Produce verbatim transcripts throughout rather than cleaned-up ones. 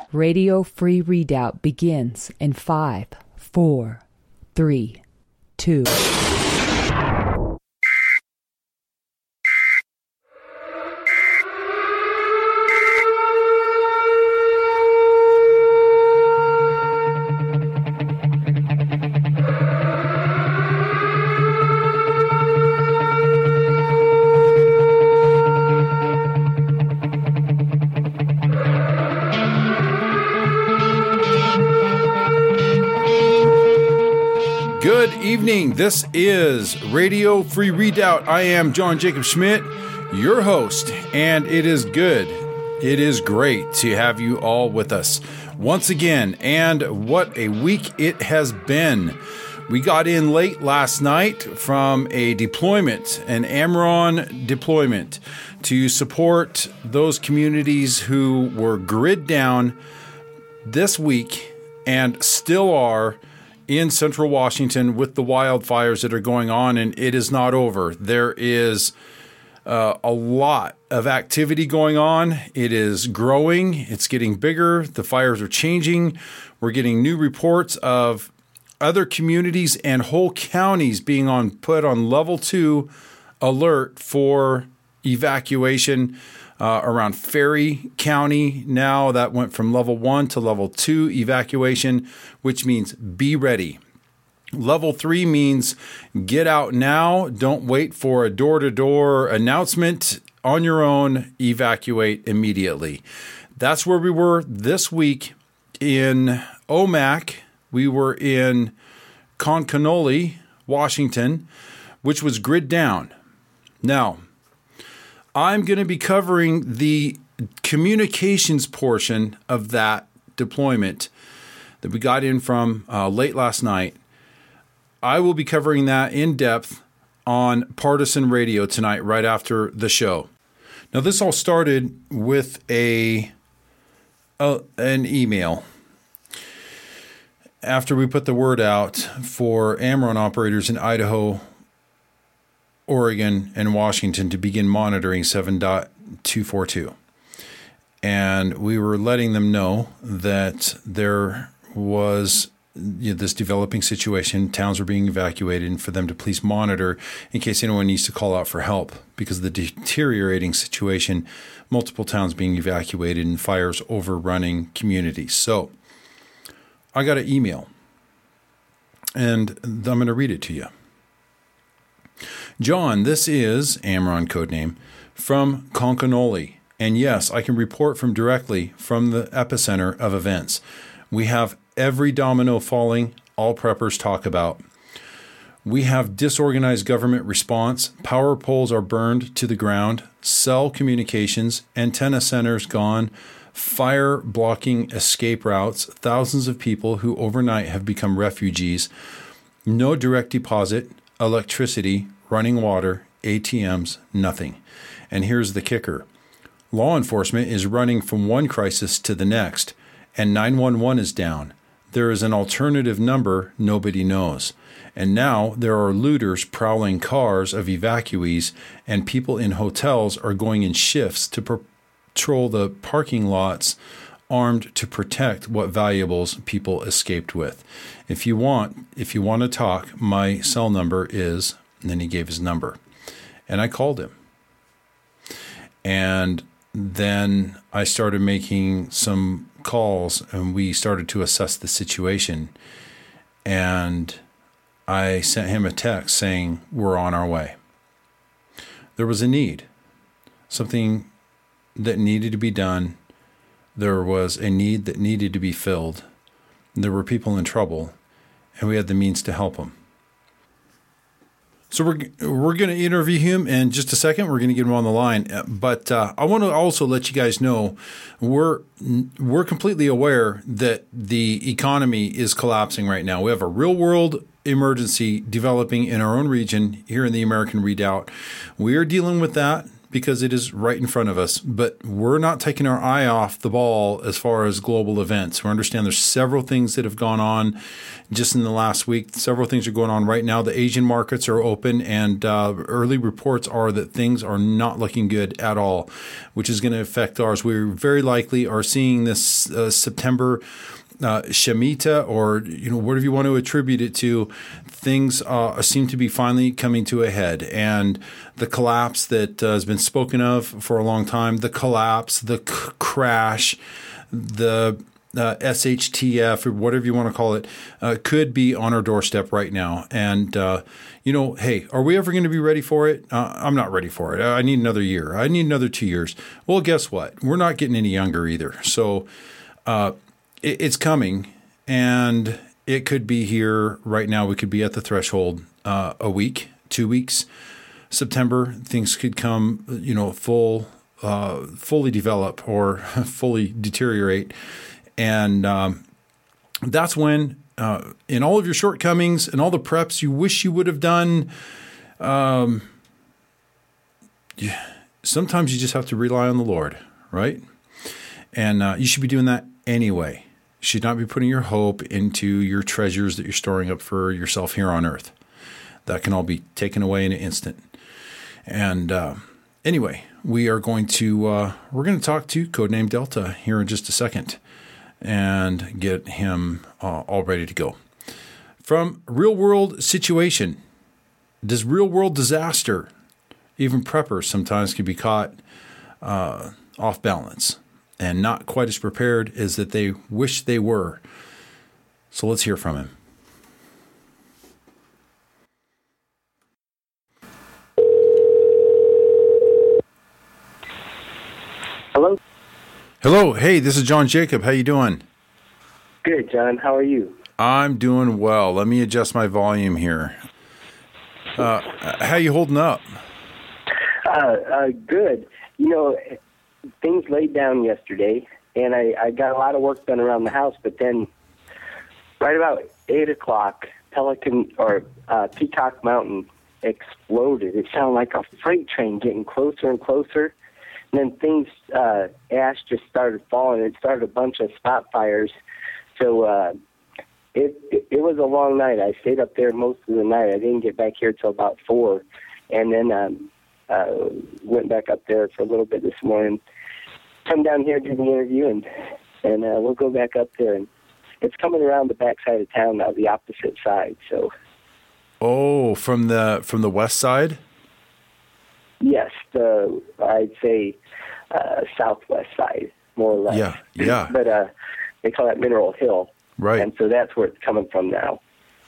Radio Free Redoubt begins in five, four, three, two. Good evening. This is Radio Free Redoubt. I am John Jacob Schmidt, your host, and it is good. It is great to have you all with us once again, and what a week it has been. We got in late last night from a deployment, an AmRRON deployment, to support those communities who were grid down this week and still are in central Washington with the wildfires that are going on, and it is not over. There is uh, a lot of activity going on. It is growing. It's getting bigger. The fires are changing. We're getting new reports of other communities and whole counties being on put on level two alert for evacuation. Uh, around Ferry County now, that went from level one to level two evacuation, which means be ready. Level three means get out now. Don't wait for a door-to-door announcement. On your own, evacuate immediately. That's where we were this week in O M A C. We were in Conconoli, Washington, which was grid down. Now, I'm going to be covering the communications portion of that deployment that we got in from uh, late last night. I will be covering that in depth on Partisan Radio tonight, right after the show. Now, this all started with a, a an email after we put the word out for AmRRON operators in Idaho, Oregon, and Washington to begin monitoring seven point two forty-two. And we were letting them know that there was you know, this developing situation, towns were being evacuated, and for them to please monitor in case anyone needs to call out for help because of the deteriorating situation, multiple towns being evacuated and fires overrunning communities. So I got an email, and I'm going to read it to you. John, this is AmRRON codename from Conconoli. And yes, I can report from directly from the epicenter of events. We have every domino falling all preppers talk about. We have disorganized government response. Power poles are burned to the ground. Cell communications, antenna centers gone. Fire blocking escape routes. Thousands of people who overnight have become refugees. No direct deposit, electricity, running water, A T Ms, nothing. And here's the kicker. Law enforcement is running from one crisis to the next, and nine one one is down. There is an alternative number nobody knows. And now there are looters prowling cars of evacuees, and people in hotels are going in shifts to patrol the parking lots, armed to protect what valuables people escaped with. If you want, if you want to talk, my cell number is... And then he gave his number, and I called him. And then I started making some calls, and we started to assess the situation. And I sent him a text saying, we're on our way. There was a need, something that needed to be done. There was a need that needed to be filled. There were people in trouble, and we had the means to help them. So we're we're going to interview him in just a second. We're going to get him on the line, but uh, I want to also let you guys know we're we're completely aware that the economy is collapsing right now. We have a real world emergency developing in our own region here in the American Redoubt. We are dealing with that because it is right in front of us. But we're not taking our eye off the ball as far as global events. We understand there's several things that have gone on just in the last week. Several things are going on right now. The Asian markets are open, and uh, early reports are that things are not looking good at all, which is going to affect ours. We very likely are seeing this uh, September Uh, Shemitah, or you know, whatever you want to attribute it to, things uh, seem to be finally coming to a head. And the collapse that uh, has been spoken of for a long time, the collapse, the c- crash, the uh, S H T F, or whatever you want to call it, uh, could be on our doorstep right now. And, uh, you know, hey, are we ever going to be ready for it? Uh, I'm not ready for it. I need another year. I need another two years. Well, guess what? We're not getting any younger either. So, uh, it's coming, and it could be here right now. We could be at the threshold uh, a week, two weeks. September, things could come, you know, full, uh, fully develop or fully deteriorate. And um, that's when, uh, in all of your shortcomings and all the preps you wish you would have done, um, yeah, sometimes you just have to rely on the Lord, right? And uh, you should be doing that anyway. You should not be putting your hope into your treasures that you're storing up for yourself here on earth. That can all be taken away in an instant. And uh, anyway, we are going to uh, we're going to talk to Codename Delta here in just a second and get him uh, all ready to go. From Real World Situation, does real world disaster, even preppers sometimes can be caught uh, off balance and not quite as prepared as that they wish they were. So let's hear from him. Hello? Hello. Hey, this is John Jacob. How you doing? Good, John. How are you? I'm doing well. Let me adjust my volume here. Uh, how you holding up? Uh, uh, good. You know, things laid down yesterday, and I, I got a lot of work done around the house, but then right about eight o'clock, Pelican or uh, Peacock Mountain exploded. It sounded like a freight train getting closer and closer. And then things, uh, ash just started falling. It started a bunch of spot fires. So uh, it, it it was a long night. I stayed up there most of the night. I didn't get back here till about four. And then um, uh, went back up there for a little bit this morning. Come down here, do the interview, and and uh, we'll go back up there. And it's coming around the back side of town now, the opposite side. So, oh, from the from the west side. Yes, the I'd say uh, southwest side, more or less. Yeah, yeah. But uh, they call that Mineral Hill, right? And so that's where it's coming from now.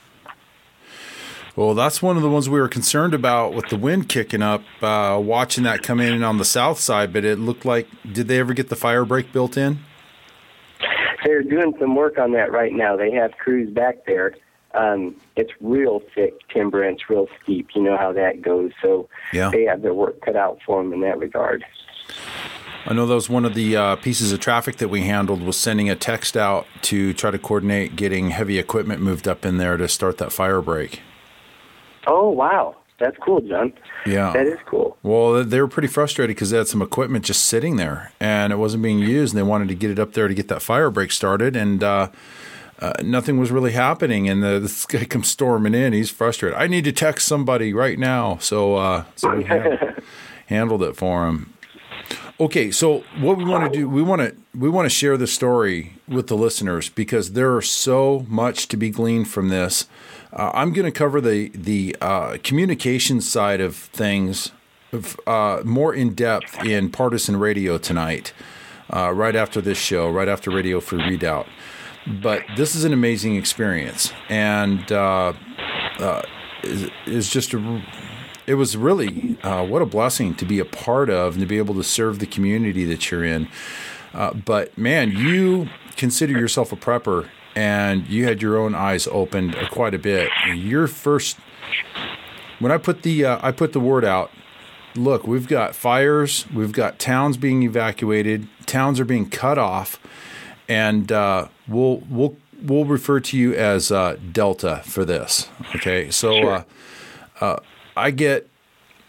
Well, that's one of the ones we were concerned about with the wind kicking up, uh, watching that come in on the south side. But it looked like, did they ever get the fire break built in? They're doing some work on that right now. They have crews back there. Um, it's real thick timber and it's real steep. You know how that goes. So yeah. They have their work cut out for them in that regard. I know that was one of the uh, pieces of traffic that we handled, was sending a text out to try to coordinate getting heavy equipment moved up in there to start that fire break. Oh, wow. That's cool, John. Yeah. That is cool. Well, they were pretty frustrated because they had some equipment just sitting there and it wasn't being used, and they wanted to get it up there to get that fire break started, and uh, uh, nothing was really happening. And the, this guy comes storming in. He's frustrated. I need to text somebody right now. So, uh, so we handled, handled it for him. Okay, so what we want to do, we want to we want to share the story with the listeners because there are so much to be gleaned from this. Uh, I'm going to cover the the uh, communication side of things uh, more in depth in Partisan Radio tonight, uh, right after this show, right after Radio Free Redoubt. But this is an amazing experience, and uh, uh, is, is just a. It was really uh, what a blessing to be a part of and to be able to serve the community that you're in. Uh, but man, you consider yourself a prepper, and you had your own eyes opened quite a bit. Your first, when I put the uh, I put the word out, look, we've got fires, we've got towns being evacuated, towns are being cut off, and uh, we'll we'll we'll refer to you as uh, Delta for this. Okay, so. Sure. Uh, uh, I get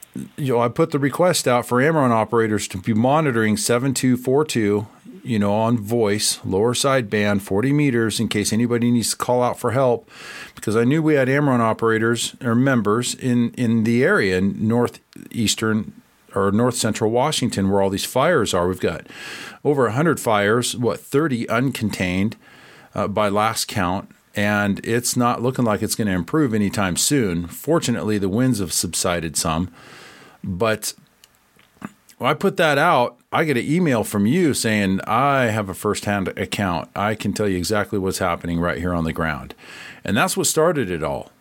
you know, I put the request out for Ameron operators to be monitoring seven two four two, you know, on voice, lower sideband, forty meters, in case anybody needs to call out for help, because I knew we had Ameron operators or members in, in the area in northeastern or north central Washington where all these fires are. We've got over one hundred fires, what, thirty uncontained uh, by last count. And it's not looking like it's going to improve anytime soon. Fortunately, the winds have subsided some. But when I put that out, I get an email from you saying, I have a firsthand account. I can tell you exactly what's happening right here on the ground. And that's what started it all.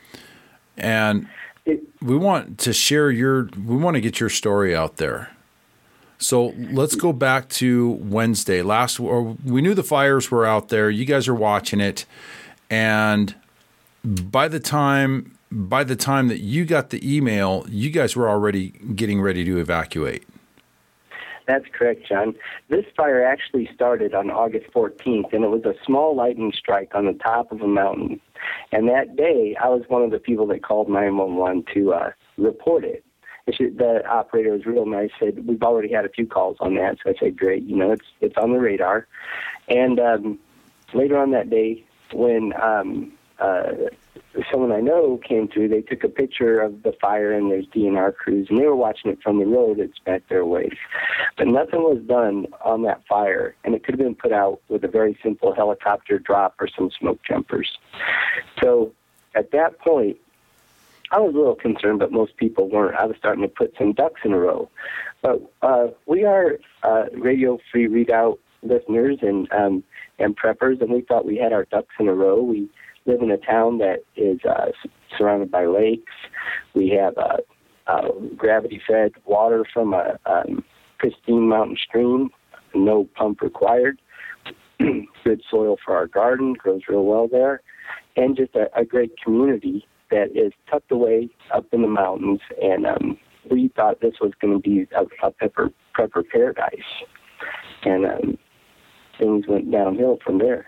And we want to share your, we want to get your story out there. So let's go back to Wednesday. Last, or we knew the fires were out there. You guys are watching it, and by the time by the time that you got the email, you guys were already getting ready to evacuate. That's correct, John. This fire actually started on August fourteenth, and it was a small lightning strike on the top of a mountain. And that day, I was one of the people that called nine one one to uh, report it. The operator was real nice, said, we've already had a few calls on that. So I said, great, you know, it's it's on the radar. And um, later on that day, when um, uh, someone I know came through, they took a picture of the fire and there's D N R crews, and they were watching it from the road. It's back their ways. But nothing was done on that fire, and it could have been put out with a very simple helicopter drop or some smoke jumpers. So at that point, I was a little concerned, but most people weren't. I was starting to put some ducks in a row. But uh, we are uh, Radio Free Readout listeners and um, and preppers, and we thought we had our ducks in a row. We live in a town that is uh, surrounded by lakes. We have uh, uh, gravity-fed water from a um, pristine mountain stream, no pump required. Good soil for our garden, grows real well there, and just a, a great community that is tucked away up in the mountains, and um, we thought this was going to be a, a pepper, prepper paradise. And um, things went downhill from there.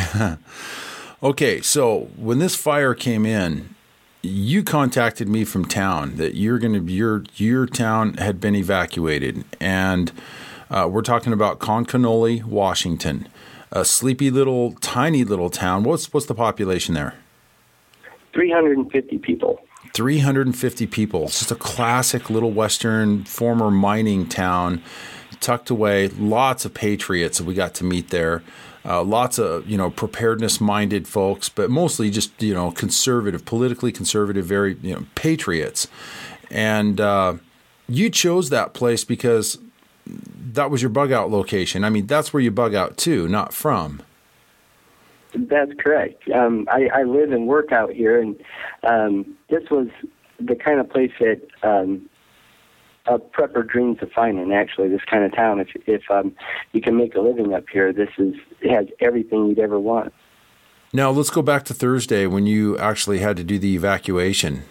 Okay, so when this fire came in, you contacted me from town that you're going to your your town had been evacuated, and uh, we're talking about Conconoli, Washington, a sleepy little, tiny little town. What's what's the population there? three hundred fifty people. three hundred fifty people. It's just a classic little Western former mining town, tucked away. Lots of patriots we got to meet there. Uh, lots of, you know, preparedness-minded folks, but mostly just, you know, conservative, politically conservative, very, you know, patriots. And uh, you chose that place because that was your bug-out location. I mean, that's where you bug out to, not from. That's correct. Um, I, I live and work out here, and um, this was the kind of place that um, a prepper dreams of finding, actually, this kind of town. If if um, you can make a living up here, this is it has everything you'd ever want. Now, let's go back to Thursday when you actually had to do the evacuation.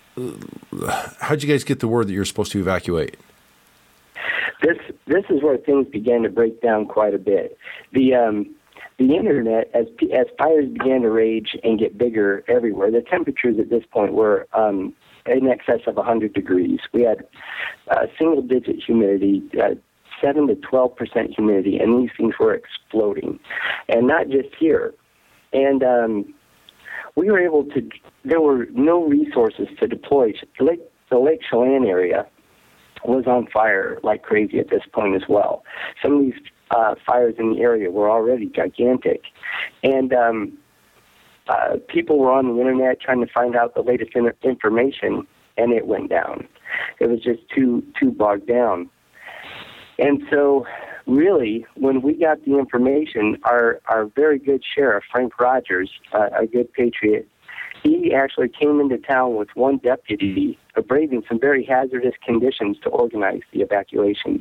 How'd you guys get the word that you're supposed to evacuate? This this is where things began to break down quite a bit. The um, The internet, as as fires began to rage and get bigger everywhere, the temperatures at this point were um, in excess of one hundred degrees. We had uh, single-digit humidity, uh, seven to twelve percent humidity, and these things were exploding. And not just here. And um, we were able to, there were no resources to deploy. Lake, the Lake Chelan area was on fire like crazy at this point as well. Some of these Uh, fires in the area were already gigantic. And um, uh, people were on the internet trying to find out the latest in- information, and it went down. It was just too too bogged down. And so, really, when we got the information, our, our very good sheriff, Frank Rogers, uh, a good patriot, he actually came into town with one deputy, braving some very hazardous conditions to organize the evacuation.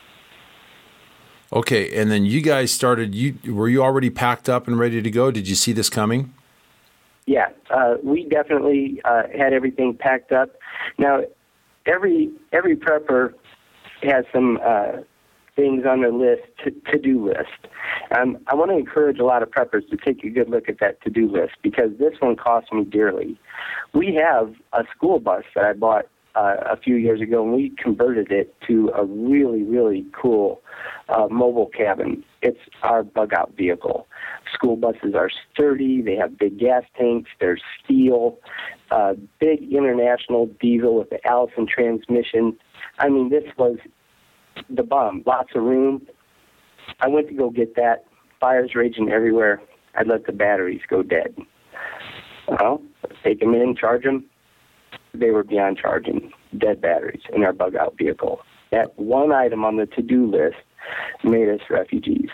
Okay, and then you guys started, you were you already packed up and ready to go? Did you see this coming? Yeah, uh, we definitely uh, had everything packed up. Now, every every prepper has some uh, things on their list, to, to-do list. Um, I want to encourage a lot of preppers to take a good look at that to-do list, because this one cost me dearly. We have a school bus that I bought uh, a few years ago, and we converted it to a really, really cool uh, mobile cabin. It's our bug-out vehicle. School buses are sturdy. They have big gas tanks. They're steel, uh, big international diesel with the Allison transmission. I mean, this was the bomb. Lots of room. I went to go get that. Fires raging everywhere. I let the batteries go dead. Well, take them in, charge them. They were beyond charging. Dead batteries in our bug-out vehicle. That one item on the to-do list made us refugees.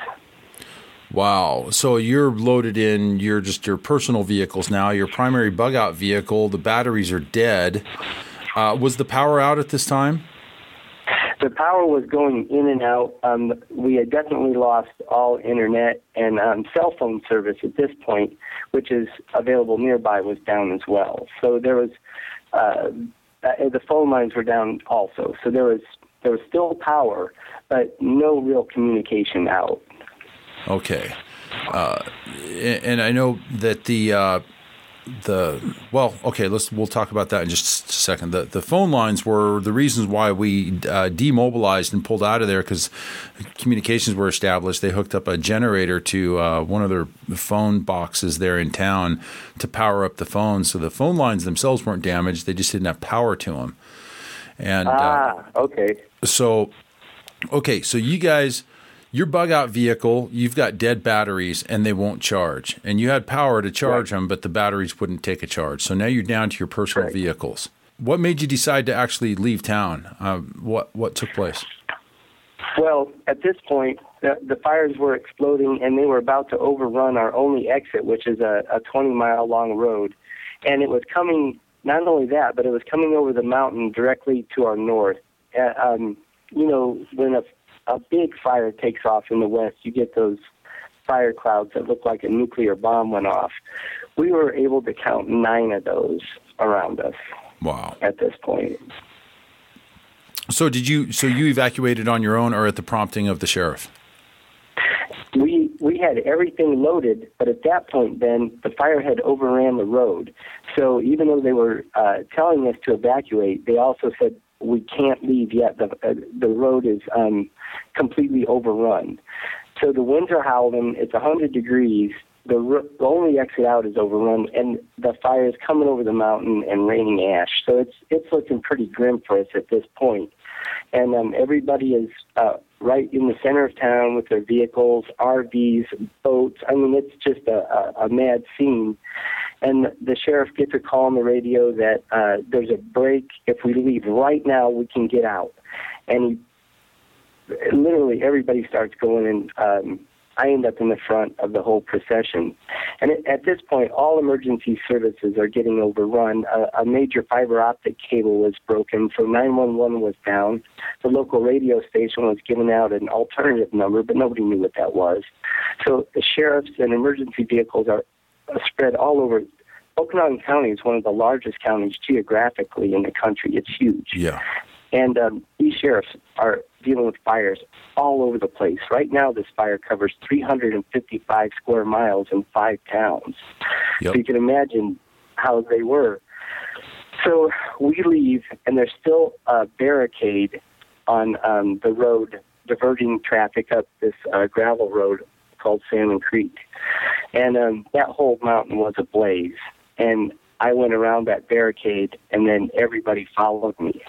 Wow. So you're loaded in your just your personal vehicles now, your primary bug-out vehicle, the batteries are dead. Uh, was the power out at this time? The power was going in and out. Um, we had definitely lost all internet, and um, cell phone service at this point, which is available nearby, was down as well. So there was uh, the phone lines were down also. So there was there was still power, but no real communication out. Okay, uh, and I know that the uh, the well, okay, let's we'll talk about that in just a second. The the phone lines were the reasons why we uh, demobilized and pulled out of there, because communications were established. They hooked up a generator to uh, one of their phone boxes there in town to power up the phones. So the phone lines themselves weren't damaged; they just didn't have power to them. And ah, uh, okay. So, okay, so you guys. Your bug-out vehicle, you've got dead batteries, and they won't charge. And you had power to charge right. them, but the batteries wouldn't take a charge. So now you're down to your personal right. vehicles. What made you decide to actually leave town? Uh, what what took place? Well, at this point, the, the fires were exploding, and they were about to overrun our only exit, which is a, a twenty-mile-long road. And it was coming, not only that, but it was coming over the mountain directly to our north. Uh, um, you know, when a A big fire takes off in the west, you get those fire clouds that look like a nuclear bomb went off. We were able to count nine of those around us. Wow. At this point. So did you so you evacuated on your own or at the prompting of the sheriff? We we had everything loaded, but at that point then the fire had overran the road. So even though they were uh, telling us to evacuate, they also said we can't leave yet. The uh, the road is um, completely overrun. So the winds are howling. It's one hundred degrees. The, ro- the only exit out is overrun, and the fire is coming over the mountain and raining ash. So it's it's looking pretty grim for us at this point. And um, everybody is uh, right in the center of town with their vehicles, R Vs, boats. I mean, it's just a, a, a mad scene. And the sheriff gets a call on the radio that uh, there's a break. If we leave right now, we can get out. And he, literally everybody starts going, and um, I end up in the front of the whole procession. And it, at this point, all emergency services are getting overrun. A, a major fiber optic cable was broken, so nine one one was down. The local radio station was giving out an alternative number, but nobody knew what that was. So the sheriffs and emergency vehicles are spread all over. Okanagan County is one of the largest counties geographically in the country. It's huge. Yeah. And um, these sheriffs are dealing with fires all over the place. Right now, this fire covers three hundred fifty-five square miles in five towns. Yep. So you can imagine how they were. So we leave, and there's still a barricade on um, the road diverting traffic up this uh, gravel road called Salmon Creek. And um, that whole mountain was ablaze. And I went around that barricade, and then everybody followed me.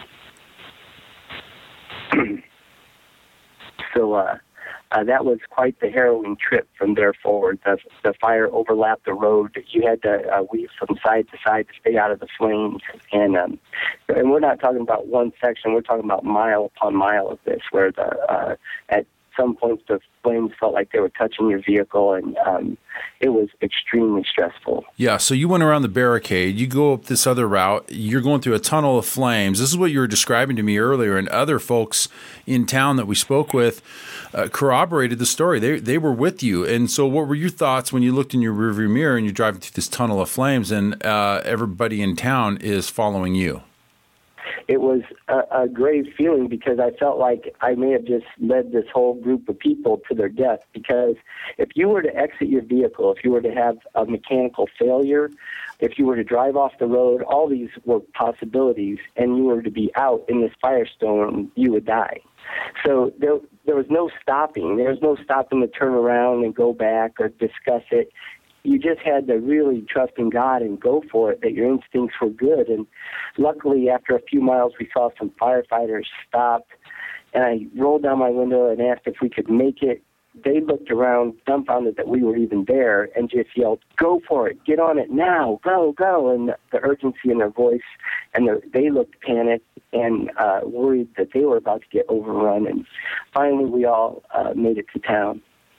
so uh, uh, that was quite the harrowing trip from there forward. The, the fire overlapped the road. You had to uh, weave from side to side to stay out of the flames. And um, and we're not talking about one section. We're talking about mile upon mile of this, where the uh, at some points the flames felt like they were touching your vehicle, and um, it was extremely stressful. Yeah, so you went around the barricade, you go up this other route, you're going through a tunnel of flames. This is what you were describing to me earlier, and other folks in town that we spoke with uh, corroborated the story. They they were with you. And so what were your thoughts when you looked in your rearview mirror and you're driving through this tunnel of flames and uh, everybody in town is following you? it was a, a grave feeling because I felt like I may have just led this whole group of people to their death. Because if you were to exit your vehicle, if you were to have a mechanical failure, if you were to drive off the road, all these were possibilities, and you were to be out in this firestorm, you would die. So there, there was no stopping. There was no stopping to turn around and go back or discuss it. You just had to really trust in God and go for it, that your instincts were good. And luckily, after a few miles, we saw some firefighters stop, and I rolled down my window and asked if we could make it. They looked around, dumbfounded that we were even there, and just yelled, "Go for it, get on it now, go, go." And the urgency in their voice, and the, they looked panicked and uh, worried that they were about to get overrun. And finally, we all uh, made it to town.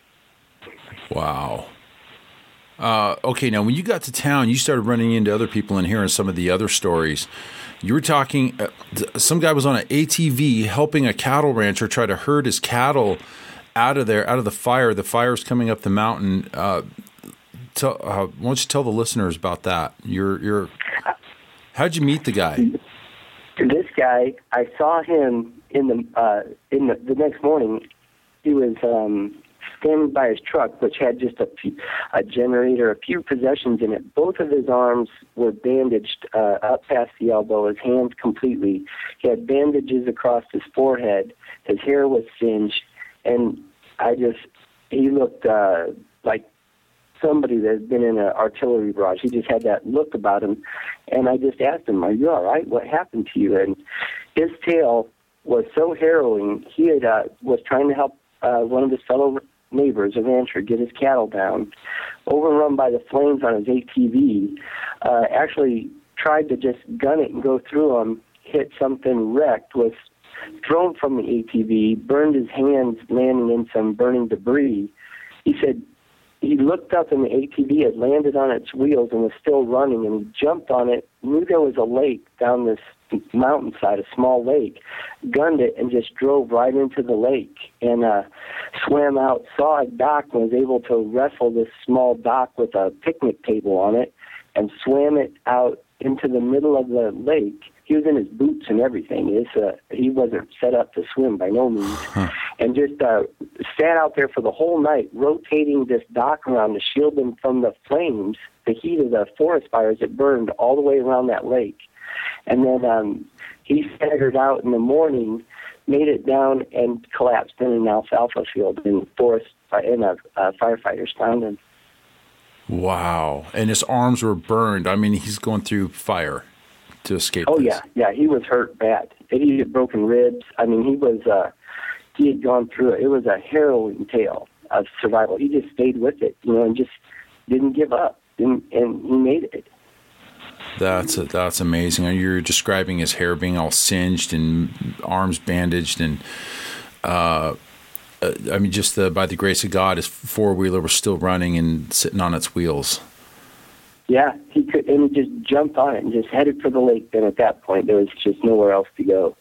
Wow. Uh, okay, now when you got to town, you started running into other people and hearing some of the other stories. You were talking, uh, some guy was on an A T V helping a cattle rancher try to herd his cattle out of there, out of the fire. The fire's coming up the mountain. Uh, tell, uh, why don't you tell the listeners about that? You're, you're, how'd you meet the guy? This guy, I saw him in the uh, in the, the next morning. He was um, standing by his truck, which had just a, few, a generator, a few possessions in it. Both of his arms were bandaged uh, up past the elbow, his hands completely. He had bandages across his forehead. His hair was singed. And I just, he looked uh, like somebody that had been in an artillery barrage. He just had that look about him. And I just asked him, "Are you all right? What happened to you?" And his tale was so harrowing. He had uh, was trying to help uh, one of his fellow neighbors, a rancher, get his cattle down, overrun by the flames on his A T V, uh, actually tried to just gun it and go through them, hit something, wrecked, was thrown from the A T V, burned his hands, landing in some burning debris. He said he looked up and the A T V had landed on its wheels and was still running, and he jumped on it, knew there was a lake down this mountainside, a small lake, gunned it, and just drove right into the lake and uh, swam out, saw a dock, and was able to wrestle this small dock with a picnic table on it and swam it out into the middle of the lake. He was in his boots and everything. It's, uh, he wasn't set up to swim by no means. Huh. And just uh, sat out there for the whole night, rotating this dock around to shield them from the flames, the heat of the forest fires that burned all the way around that lake. And then um, he staggered out in the morning, made it down, and collapsed in an alfalfa field in forest, and uh, uh, firefighters found him. Wow. And his arms were burned. I mean, he's going through fire to escape Oh, this. yeah. Yeah, he was hurt bad. He had broken ribs. I mean, he was, uh, he had gone through it. It was a harrowing tale of survival. He just stayed with it, you know, and just didn't give up. Didn't, and he made it. That's a, that's amazing. You're describing his hair being all singed and arms bandaged, and uh, I mean, just the, by the grace of God, his four wheeler was still running and sitting on its wheels. Yeah, he could, and he just jumped on it and just headed for the lake. Then at that point, there was just nowhere else to go.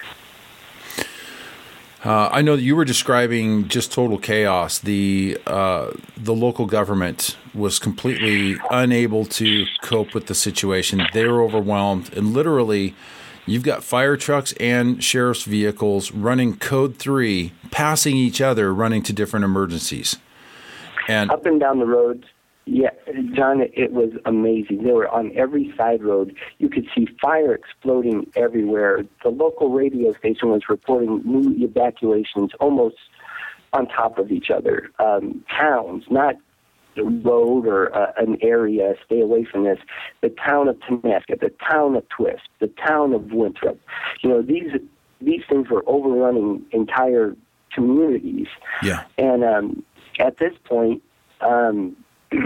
Uh, I know that you were describing just total chaos. The uh, the local government was completely unable to cope with the situation. They were overwhelmed, and literally, you've got fire trucks and sheriff's vehicles running code three, passing each other, running to different emergencies. And up and down the roads. Yeah, John, it was amazing. They were on every side road. You could see fire exploding everywhere. The local radio station was reporting new evacuations almost on top of each other. Um, towns, not the road or uh, an area, stay away from this. The town of Tonasca, the town of Twist, the town of Winthrop. You know, these these things were overrunning entire communities. Yeah. And um, at this point, um,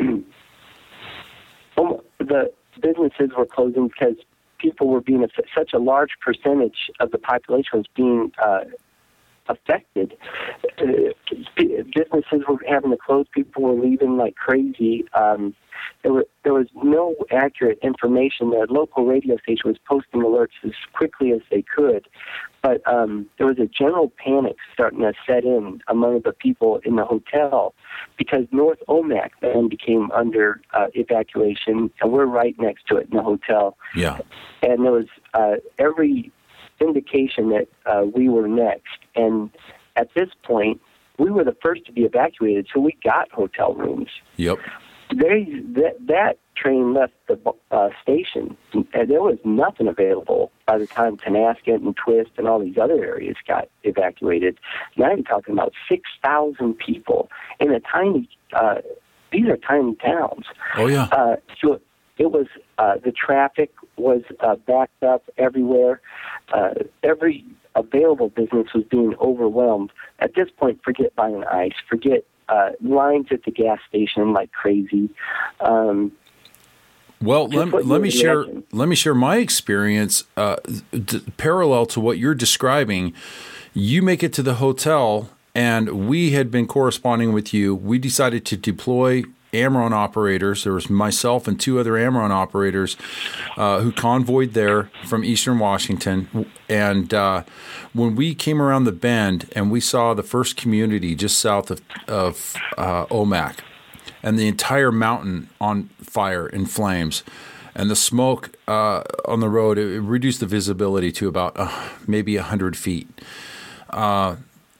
the businesses were closing because people were being, such a large percentage of the population was being uh, affected. Uh, businesses were having to close. People were leaving like crazy. Um, there, were, there was no accurate information. The local radio station was posting alerts as quickly as they could. But um, there was a general panic starting to set in among the people in the hotel because North Omak then became under uh, evacuation, and we're right next to it in the hotel. Yeah. And there was uh, every indication that uh, we were next. And at this point, we were the first to be evacuated, so we got hotel rooms. Yep. They, that, that train left the uh, station, and there was nothing available by the time Tonasket and Twist and all these other areas got evacuated. Now you're talking about six thousand people in a tiny, uh, these are tiny towns. Oh, yeah. Uh, so it was, uh, the traffic was uh, backed up everywhere. Uh, every available business was being overwhelmed. At this point, forget buying ice, forget uh, lines at the gas station like crazy. Um, well, let, let me share. imagine. Let me share my experience uh, d- parallel to what you're describing. You make it to the hotel, and we had been corresponding with you. We decided to deploy Amron operators. There was myself and two other Amron operators uh, who convoyed there from Eastern Washington. And uh, when we came around the bend and we saw the first community just south of, of uh, Omak, and the entire mountain on fire in flames, and the smoke uh, on the road, it, it reduced the visibility to about uh, maybe one hundred feet. Uh,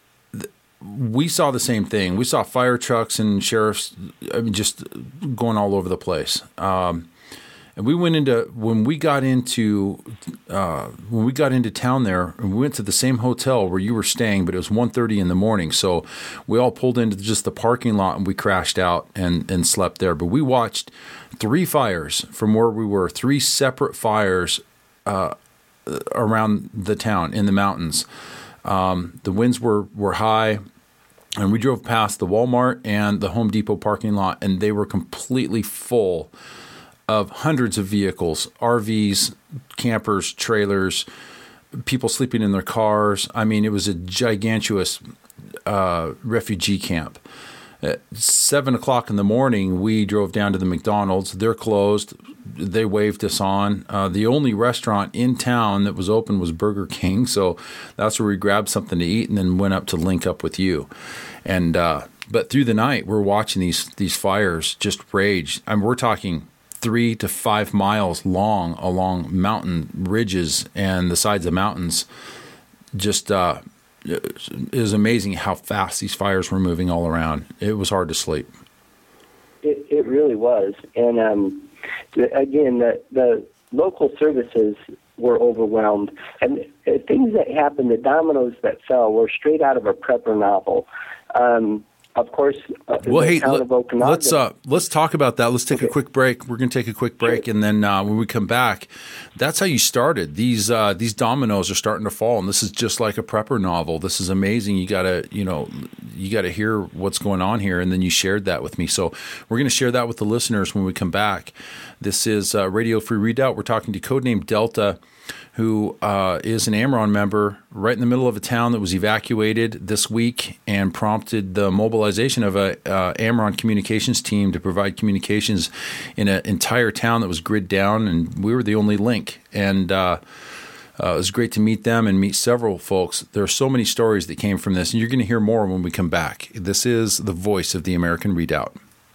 We saw the same thing. We saw fire trucks and sheriffs, I mean, just going all over the place. Um, and we went into when we got into uh, when we got into town there, and we went to the same hotel where you were staying, but it was one thirty in the morning. So we all pulled into just the parking lot and we crashed out and, and slept there. But we watched three fires from where we were, three separate fires uh, around the town in the mountains. Um, the winds were, were high, and we drove past the Walmart and the Home Depot parking lot, and they were completely full of hundreds of vehicles, R Vs, campers, trailers, people sleeping in their cars. I mean, it was a gigantuous uh, refugee camp. At seven o'clock in the morning, we drove down to the McDonald's. They're closed. They waved us on. Uh, the only restaurant in town that was open was Burger King, so that's where we grabbed something to eat and then went up to link up with you. And uh, but through the night, we're watching these these fires just rage. I mean, we're talking three to five miles long along mountain ridges and the sides of mountains. Just uh, it was amazing how fast these fires were moving all around. It was hard to sleep. It, it really was. And um, the, again, the, the local services were overwhelmed. And uh, things that happened, the dominoes that fell, were straight out of a prepper novel. Um, of course, uh, well, the hey, town let, of Okanagan. let's uh, let's talk about that. Let's take Okay. a quick break. We're going to take a quick break, Sure. and then uh, when we come back, that's how you started. These uh, these dominoes are starting to fall, and this is just like a prepper novel. This is amazing. You gotta you know you gotta hear what's going on here, and then you shared that with me. So we're going to share that with the listeners when we come back. This is uh, Radio Free Redoubt. We're talking to Codename Delta, who uh, is an Amron member right in the middle of a town that was evacuated this week and prompted the mobilization of a uh, Amron communications team to provide communications in an entire town that was grid down, and we were the only link. And uh, uh, it was great to meet them and meet several folks. There are so many stories that came from this, and you're going to hear more when we come back. This is the voice of the American Redoubt.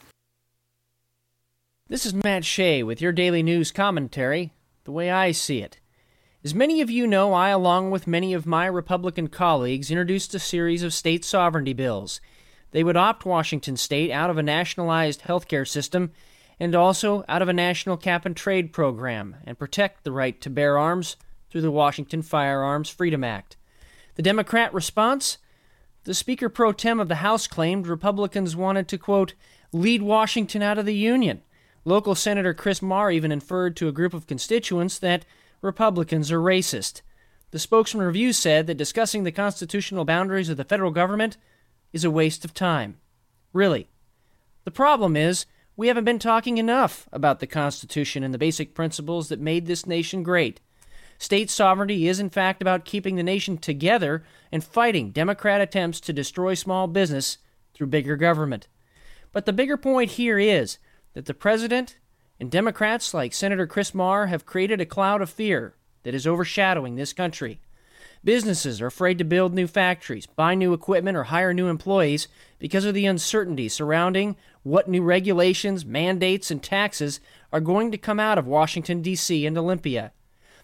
This is Matt Shea with your daily news commentary, the way I see it. As many of you know, I, along with many of my Republican colleagues, introduced a series of state sovereignty bills. They would opt Washington state out of a nationalized healthcare system and also out of a national cap-and-trade program and protect the right to bear arms through the Washington Firearms Freedom Act. The Democrat response? The Speaker pro tem of the House claimed Republicans wanted to, quote, lead Washington out of the Union. Local Senator Chris Marr even inferred to a group of constituents that Republicans are racist. The spokesman review said that discussing the constitutional boundaries of the federal government is a waste of time. Really. The problem is, we haven't been talking enough about the Constitution and the basic principles that made this nation great. State sovereignty is, in fact, about keeping the nation together and fighting Democrat attempts to destroy small business through bigger government. But the bigger point here is that the president and Democrats like Senator Chris Marr have created a cloud of fear that is overshadowing this country. Businesses are afraid to build new factories, buy new equipment, or hire new employees because of the uncertainty surrounding what new regulations, mandates, and taxes are going to come out of Washington, D C and Olympia.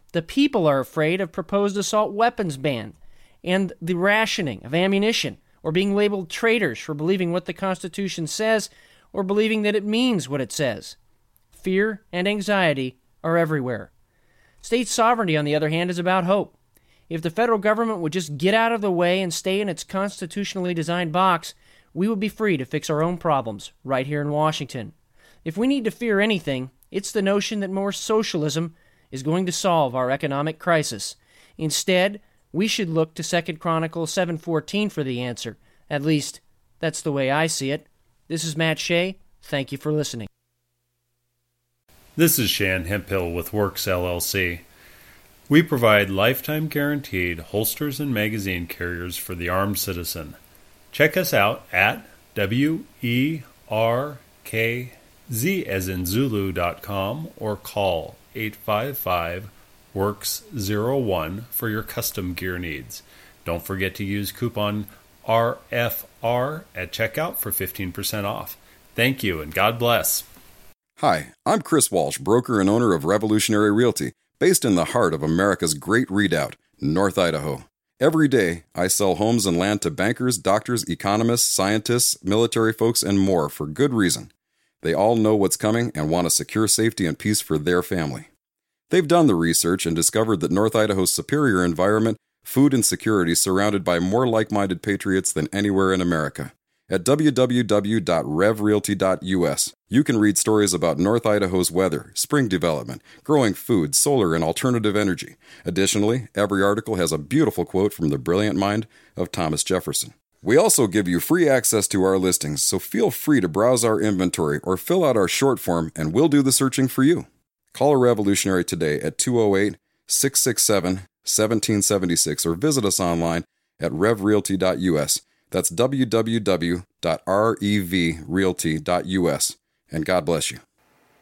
The people are afraid of proposed assault weapons ban and the rationing of ammunition, or being labeled traitors for believing what the Constitution says or believing that it means what it says. Fear and anxiety are everywhere. State sovereignty, on the other hand, is about hope. If the federal government would just get out of the way and stay in its constitutionally designed box, we would be free to fix our own problems right here in Washington. If we need to fear anything, it's the notion that more socialism is going to solve our economic crisis. Instead, we should look to Second Chronicles seven fourteen for the answer. At least, that's the way I see it. This is Matt Shea. Thank you for listening. This is Shan Hemphill with Works L L C. We provide lifetime guaranteed holsters and magazine carriers for the armed citizen. Check us out at W E R K Z as in Zulu dot com or call eight five five works zero one for your custom gear needs. Don't forget to use coupon R F R at checkout for fifteen percent off. Thank you and God bless. Hi, I'm Chris Walsh, broker and owner of Revolutionary Realty, based in the heart of America's great redoubt, North Idaho. Every day, I sell homes and land to bankers, doctors, economists, scientists, military folks, and more for good reason. They all know what's coming and want to secure safety and peace for their family. They've done the research and discovered that North Idaho's superior environment, food, and security surrounded by more like-minded patriots than anywhere in America. At w w w dot rev realty dot u s, you can read stories about North Idaho's weather, spring development, growing food, solar, and alternative energy. Additionally, every article has a beautiful quote from the brilliant mind of Thomas Jefferson. We also give you free access to our listings, so feel free to browse our inventory or fill out our short form, and we'll do the searching for you. Call a Revolutionary today at two oh eight, six six seven, one seven seven six or visit us online at rev realty dot u s. That's w w w dot rev realty dot u s. And God bless you.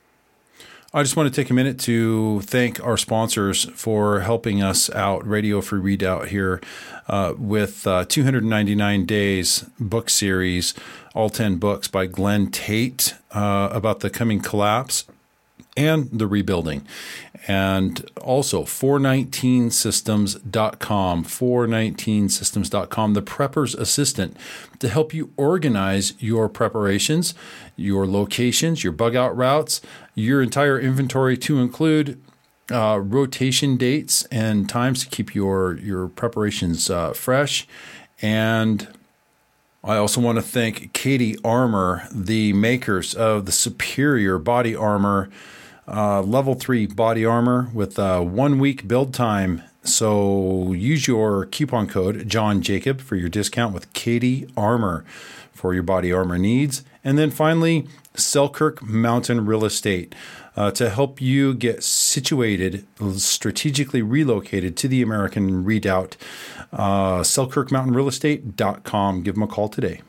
I just want to take a minute to thank our sponsors for helping us out, Radio Free Redoubt here, uh, with uh, two hundred ninety-nine Days book series, all ten books by Glenn Tate uh, about the coming collapse and the rebuilding. And also four nineteen systems dot com, four nineteen systems dot com, the prepper's assistant, to help you organize your preparations, your locations, your bug out routes, your entire inventory, to include uh, rotation dates and times to keep your, your preparations uh, fresh. And I also want to thank Katie Armor, the makers of the superior body armor, Uh, level three body armor with a one week build time. So use your coupon code John Jacob for your discount with Katie Armor for your body armor needs. And then finally, Selkirk Mountain Real Estate uh, to help you get situated, strategically relocated to the American Redoubt. Uh, Selkirk Mountain Real Estate dot com. Give them a call today.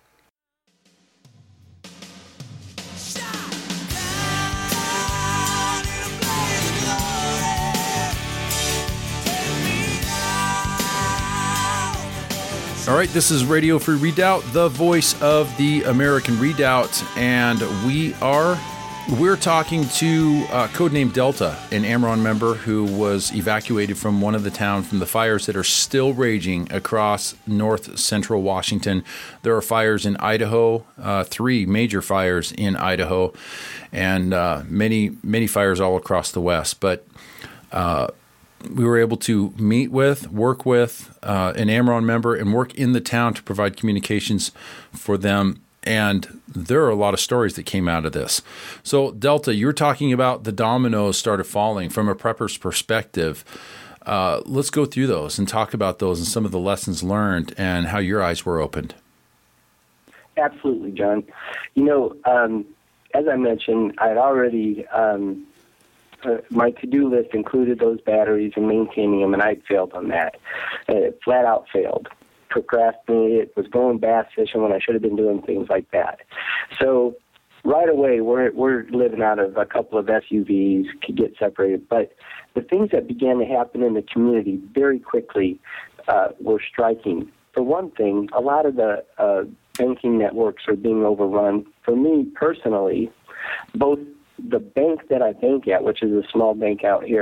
All right, this is Radio Free Redoubt, the voice of the American Redoubt, and we are we're talking to uh, codename Delta, an Amron member who was evacuated from one of the towns from the fires that are still raging across north central Washington. There are fires in Idaho, uh, three major fires in Idaho, and uh, many many fires all across the West. But uh, we were able to meet with, work with uh, an Amron member and work in the town to provide communications for them. And there are a lot of stories that came out of this. So, Delta, you're talking about the dominoes started falling from a prepper's perspective. Uh, let's go through those and talk about those and some of the lessons learned and how your eyes were opened. Absolutely, John. You know, um, as I mentioned, I had already... Um, Uh, my to-do list included those batteries and maintaining them, and I failed on that. Uh, flat out failed. Procrastinated, was going bass fishing when I should have been doing things like that. So right away, we're we're living out of a couple of S U Vs, could get separated. But the things that began to happen in the community very quickly uh, were striking. For one thing, a lot of the uh, banking networks are being overrun. For me personally, both the bank that I bank at, which is a small bank out here,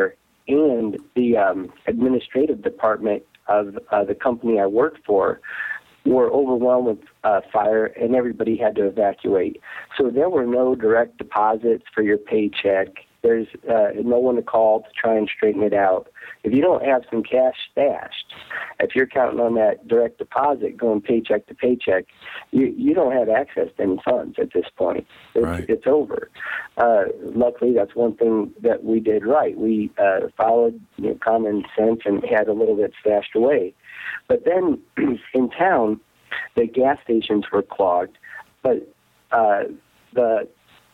and the um, administrative department of uh, the company I worked for were overwhelmed with uh, fire, and everybody had to evacuate. So there were no direct deposits for your paycheck. There's uh, no one to call to try and straighten it out. If you don't have some cash stashed, if you're counting on that direct deposit going paycheck to paycheck, you, you don't have access to any funds at this point. It's, Right. it's over. Uh, luckily, that's one thing that we did right. We uh, followed you know, common sense and had a little bit stashed away. But then in town, the gas stations were clogged, but uh, the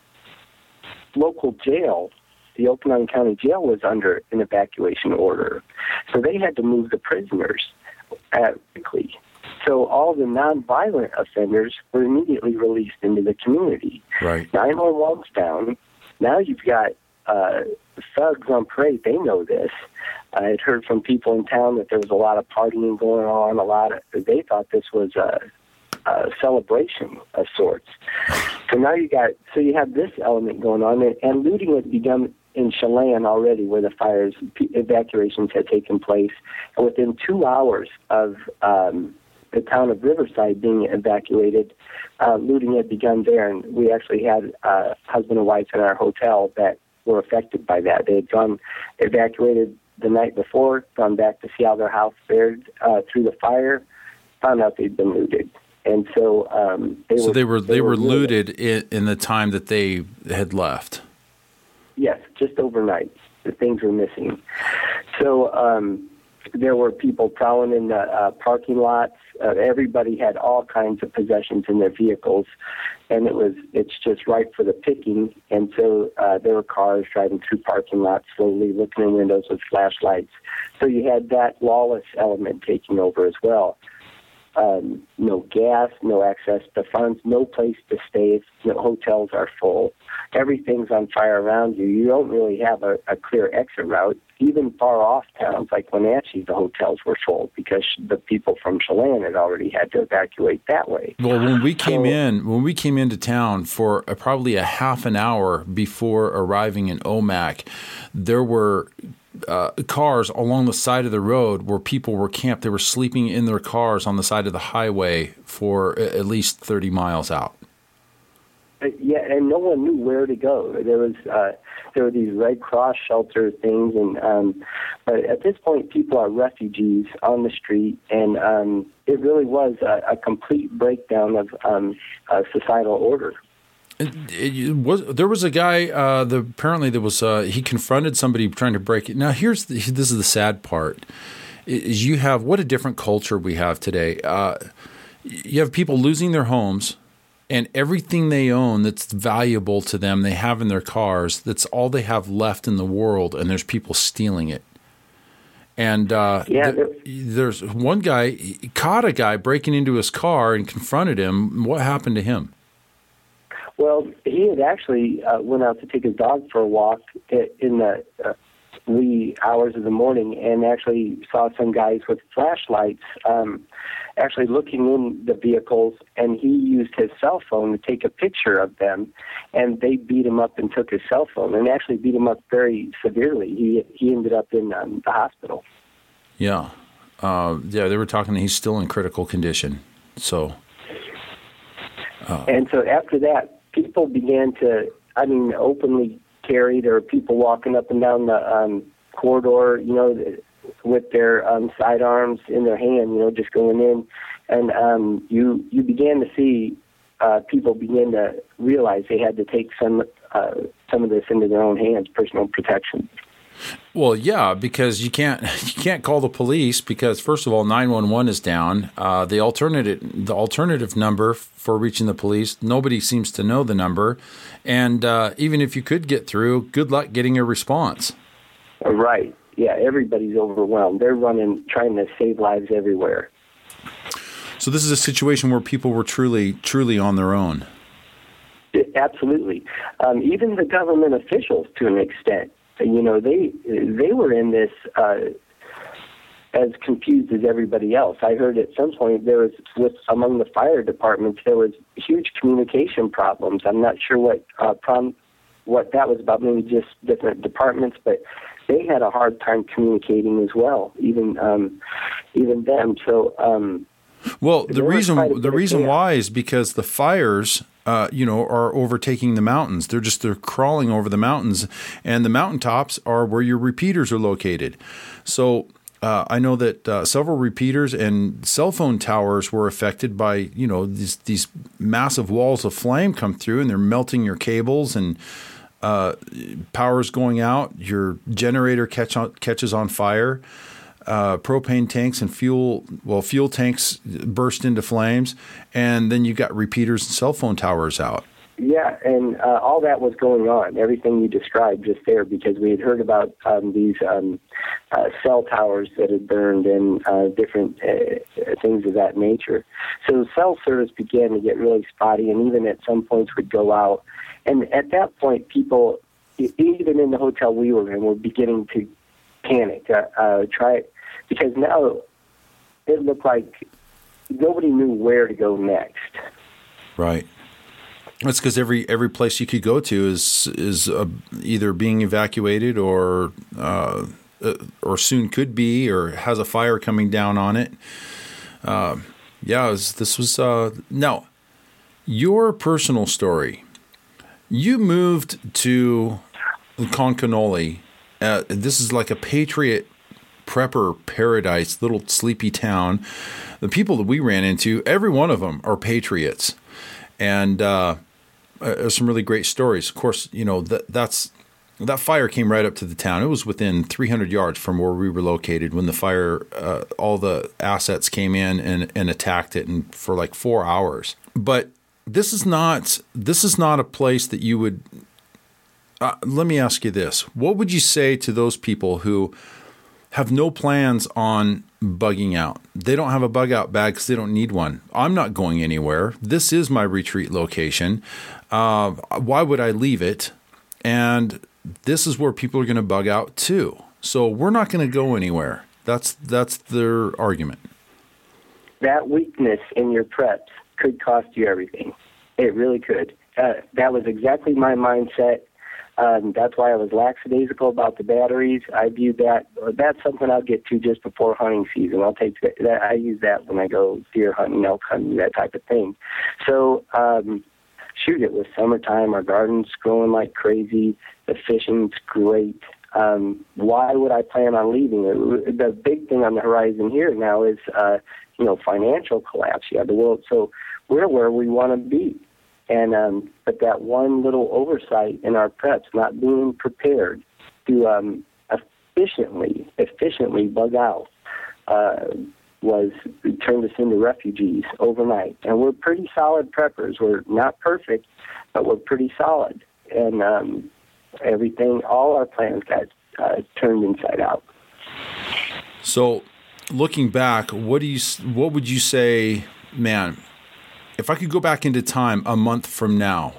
local jail, the Okanogan County Jail, was under an evacuation order. So they had to move the prisoners uh, quickly. So all the nonviolent offenders were immediately released into the community. Right. nine one one's down. Now you've got uh, thugs on parade. They know this. I had heard from people in town that there was a lot of partying going on. A lot of they thought this was a, a celebration of sorts. So now you got so you have this element going on, and, and looting had begun in Chelan already, where the fires evacuations had taken place. And within two hours of um, the town of Riverside being evacuated, uh, looting had begun there, and we actually had a uh, husband and wife in our hotel that were affected by that. They had gone evacuated the night before, gone back to see how their house fared uh, through the fire, found out they'd been looted. And so um, they So were they were they, they were were looted in, in the time that they had left. Yes, just overnight. The things were missing. So um, there were people prowling in the uh, parking lots. Uh, everybody had all kinds of possessions in their vehicles, and it was it's just ripe for the picking. And so uh, there were cars driving through parking lots slowly, looking in windows with flashlights. So you had that lawless element taking over as well. Um, no gas, no access to funds, no place to stay. The hotels are full. Everything's on fire around you. You don't really have a, a clear exit route. Even far off towns like Wenatchee, the hotels were full because the people from Chelan had already had to evacuate that way. Well, when we came So- in, when we came into town for a, probably a half an hour before arriving in Omak, there were uh, cars along the side of the road where people were camped. They were sleeping in their cars on the side of the highway for a- at least thirty miles out. Uh, Yeah, and no one knew where to go. There was uh, there were these Red Cross shelter things, and um, but at this point, people are refugees on the street, and um, it really was a, a complete breakdown of um, uh, societal order. It, it was there was a guy. Uh, the apparently there was uh, he confronted somebody trying to break it. Now here's the, this is the sad part: is you have what a different culture we have today. Uh, you have people losing their homes. And everything they own that's valuable to them, they have in their cars. That's all they have left in the world, and there's people stealing it. And uh, Yeah, th- there's one guy he caught a guy breaking into his car and confronted him. What happened to him? Well, he had actually uh, went out to take his dog for a walk i- in the uh, wee hours of the morning, and actually saw some guys with flashlights um, actually looking in the vehicles, and he used his cell phone to take a picture of them, and they beat him up and took his cell phone, and actually beat him up very severely. He he ended up in um, the hospital. Yeah, uh, yeah. They were talking. He's still in critical condition. So, And so after that, people began to, I mean, openly carry. There were people walking up and down the um, corridor, you know, with their um, sidearms in their hand, you know, just going in. And um, you you began to see uh, people begin to realize they had to take some uh, some of this into their own hands, personal protection. well, yeah, because you can't you can't call the police because first of all, nine one one is down. Uh, the alternative the alternative number for reaching the police, nobody seems to know the number, and uh, even if you could get through, good luck getting a response. Right. Yeah, everybody's overwhelmed. They're running, trying to save lives everywhere. So this is a situation where people were truly truly on their own. Absolutely. Um, even the government officials, to an extent, you know, they they were in this uh, as confused as everybody else. I heard at some point there was, with among the fire departments, there was huge communication problems. I'm not sure what uh, prom, what that was about, maybe just different departments, but they had a hard time communicating as well, even um, even them. So, um, well, the reason the reason chaos. why is because the fires, uh, you know, are overtaking the mountains. They're just they're crawling over the mountains, and the mountaintops are where your repeaters are located. So. Uh, I know that uh, several repeaters and cell phone towers were affected by, you know, these these massive walls of flame come through and they're melting your cables and uh, power's going out. Your generator catch on, catches on fire. Uh, propane tanks and fuel, well, fuel tanks burst into flames, and then you got repeaters and cell phone towers out. Yeah, and uh, all that was going on, everything you described just there, because we had heard about um, these um, uh, cell towers that had burned and uh, different uh, things of that nature. So cell service began to get really spotty, and even at some points would go out. And at that point, people, even in the hotel we were in, were beginning to panic, uh, uh, try because now it looked like nobody knew where to go next. Right. That's because every every place you could go to is is uh, either being evacuated or uh, uh, or soon could be, or has a fire coming down on it. Uh, yeah, it was, this was uh, now your personal story. You moved to Conconoli. Uh, this is like a patriot prepper paradise, little sleepy town. The people that we ran into, every one of them are patriots, and. Uh, Uh, some really great stories. Of course, you know, that that's that fire came right up to the town. It was within three hundred yards from where we were located when the fire, uh, all the assets came in and, and attacked it, and for like four hours. But this is not this is not a place that you would. Uh, let me ask you this: what would you say to those people who have no plans on bugging out? They don't have a bug out bag because they don't need one. I'm not going anywhere. This is my retreat location. Uh, why would I leave it? And this is where people are going to bug out too. So we're not going to go anywhere. That's that's their argument. That weakness in your preps could cost you everything. It really could. Uh, that was exactly my mindset. Um, that's why I was lackadaisical about the batteries. I viewed that. That's something I'll get to just before hunting season. I'll take that. I use that when I go deer hunting, elk hunting, that type of thing. So, um, shoot, it was summertime. Our garden's growing like crazy. The fishing's great. Um, why would I plan on leaving? The big thing on the horizon here now is, uh, you know, financial collapse. You have the world. So we're where we want to be. And um, but that one little oversight in our preps, not being prepared to um, efficiently, efficiently bug out, uh, was turned us into refugees overnight. And we're pretty solid preppers. We're not perfect, but we're pretty solid. And um, everything, all our plans got uh, turned inside out. So, looking back, what do you what would you say, man? If I could go back into time a month from now,